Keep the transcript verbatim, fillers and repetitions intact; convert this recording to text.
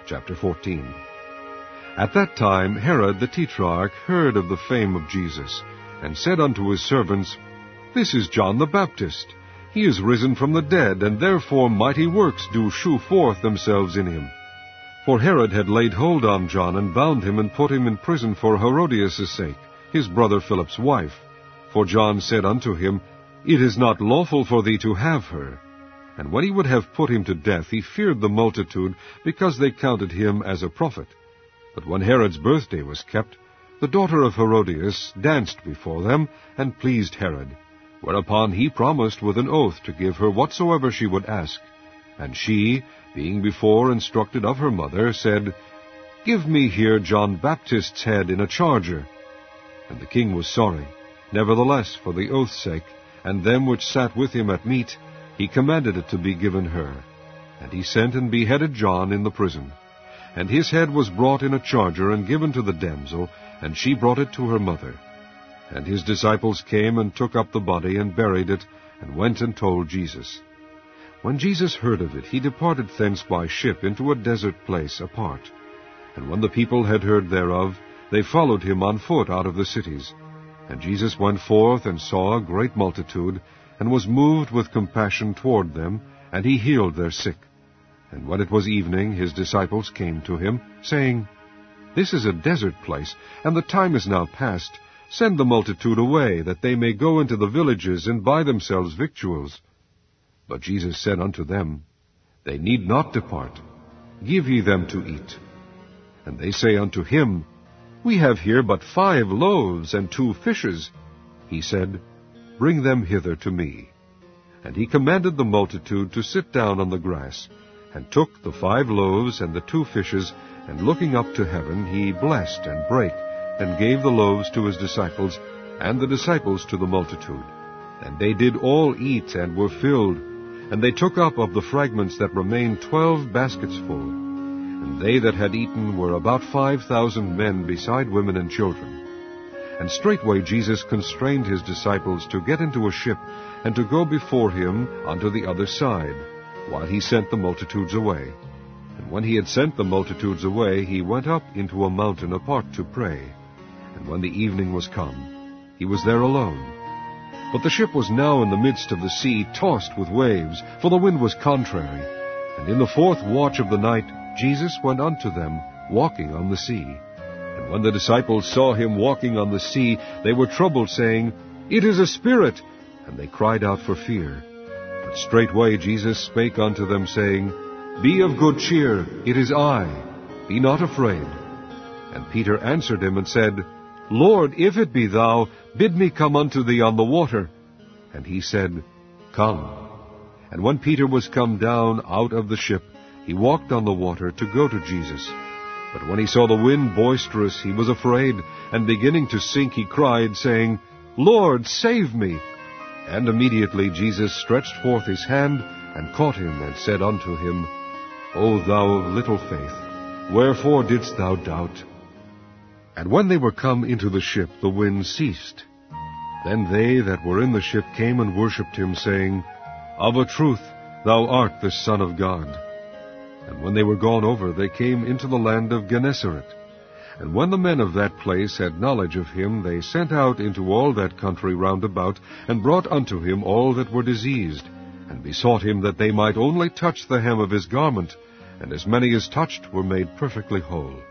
Chapter fourteen. At that time Herod the Tetrarch heard of the fame of Jesus, and said unto his servants, This is John the Baptist. He is risen from the dead, and therefore mighty works do shew forth themselves in him. For Herod had laid hold on John, and bound him, and put him in prison for Herodias' sake, his brother Philip's wife. For John said unto him, It is not lawful for thee to have her. And when he would have put him to death, he feared the multitude, because they counted him as a prophet. But when Herod's birthday was kept, the daughter of Herodias danced before them, and pleased Herod. Whereupon he promised with an oath to give her whatsoever she would ask. And she, being before instructed of her mother, said, Give me here John Baptist's head in a charger. And the king was sorry. Nevertheless, for the oath's sake, and them which sat with him at meat, he commanded it to be given her. And he sent and beheaded John in the prison. And his head was brought in a charger, and given to the damsel, and she brought it to her mother. And his disciples came and took up the body, and buried it, and went and told Jesus. When Jesus heard of it, he departed thence by ship into a desert place apart. And when the people had heard thereof, they followed him on foot out of the cities. And Jesus went forth, and saw a great multitude, and was moved with compassion toward them, and he healed their sick. And when it was evening, his disciples came to him, saying, This is a desert place, and the time is now past. Send the multitude away, that they may go into the villages, and buy themselves victuals. But Jesus said unto them, They need not depart. Give ye them to eat. And they say unto him, We have here but five loaves and two fishes. He said, Bring them hither to me. And he commanded the multitude to sit down on the grass, and took the five loaves and the two fishes, and looking up to heaven, he blessed and brake, and gave the loaves to his disciples, and the disciples to the multitude. And they did all eat, and were filled. And they took up of the fragments that remained twelve baskets full. And they that had eaten were about five thousand men, beside women and children. And straightway Jesus constrained his disciples to get into a ship, and to go before him unto the other side, while he sent the multitudes away. And when he had sent the multitudes away, he went up into a mountain apart to pray. And when the evening was come, he was there alone. But the ship was now in the midst of the sea, tossed with waves, for the wind was contrary. And in the fourth watch of the night Jesus went unto them, walking on the sea. And when the disciples saw him walking on the sea, they were troubled, saying, It is a spirit! And they cried out for fear. But straightway Jesus spake unto them, saying, Be of good cheer, it is I, be not afraid. And Peter answered him and said, Lord, if it be thou, bid me come unto thee on the water. And he said, Come. And when Peter was come down out of the ship, he walked on the water to go to Jesus. But when he saw the wind boisterous, he was afraid, and beginning to sink, he cried, saying, Lord, save me. And immediately Jesus stretched forth his hand, and caught him, and said unto him, O thou of little faith, wherefore didst thou doubt? And when they were come into the ship, the wind ceased. Then they that were in the ship came and worshipped him, saying, Of a truth thou art the Son of God. And when they were gone over, they came into the land of Gennesaret. And when the men of that place had knowledge of him, they sent out into all that country round about, and brought unto him all that were diseased, and besought him that they might only touch the hem of his garment, and as many as touched were made perfectly whole.